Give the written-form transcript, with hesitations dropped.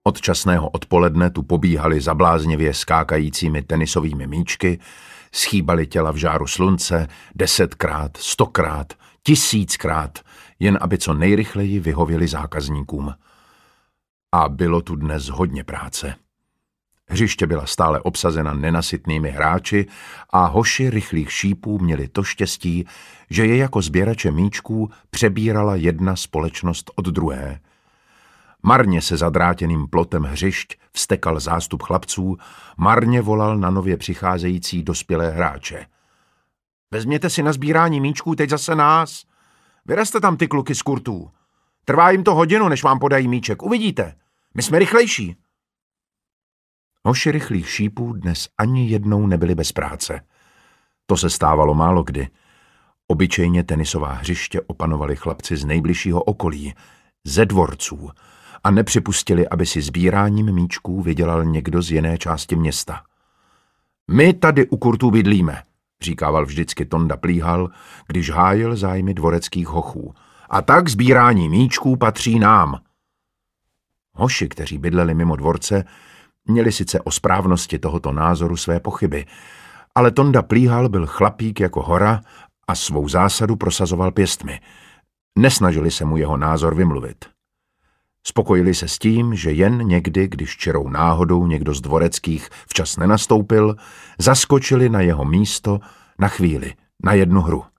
Od časného odpoledne tu pobíhali zabláznivě skákajícími tenisovými míčky, schýbali těla v žáru slunce 10krát, 100krát, 1000krát, jen aby co nejrychleji vyhověli zákazníkům. A bylo tu dnes hodně práce. Hřiště byla stále obsazena nenasytnými hráči a hoši rychlých šípů měli to štěstí, že je jako sběrače míčků přebírala jedna společnost od druhé. Marně se zadrátěným plotem hřišť vztekal zástup chlapců, marně volal na nově přicházející dospělé hráče. Vezměte si na sbírání míčků teď zase nás. Vyrazte tam ty kluky z kurtů. Trvá jim to hodinu, než vám podají míček. Uvidíte. My jsme rychlejší. Hoši rychlých šípů dnes ani jednou nebyli bez práce. To se stávalo málo kdy. Obyčejně tenisová hřiště opanovali chlapci z nejbližšího okolí, ze dvorců, a nepřipustili, aby si sbíráním míčků vydělal někdo z jiné části města. My tady u kurtů bydlíme, říkával vždycky Tonda Plíhal, když hájil zájmy dvoreckých hochů. A tak sbírání míčků patří nám. Hoši, kteří bydleli mimo dvorce, měli sice o správnosti tohoto názoru své pochyby, ale Tonda Plíhal byl chlapík jako hora a svou zásadu prosazoval pěstmi. Nesnažili se mu jeho názor vymluvit. Spokojili se s tím, že jen někdy, když čirou náhodou někdo z dvoreckých včas nenastoupil, zaskočili na jeho místo na chvíli, na jednu hru.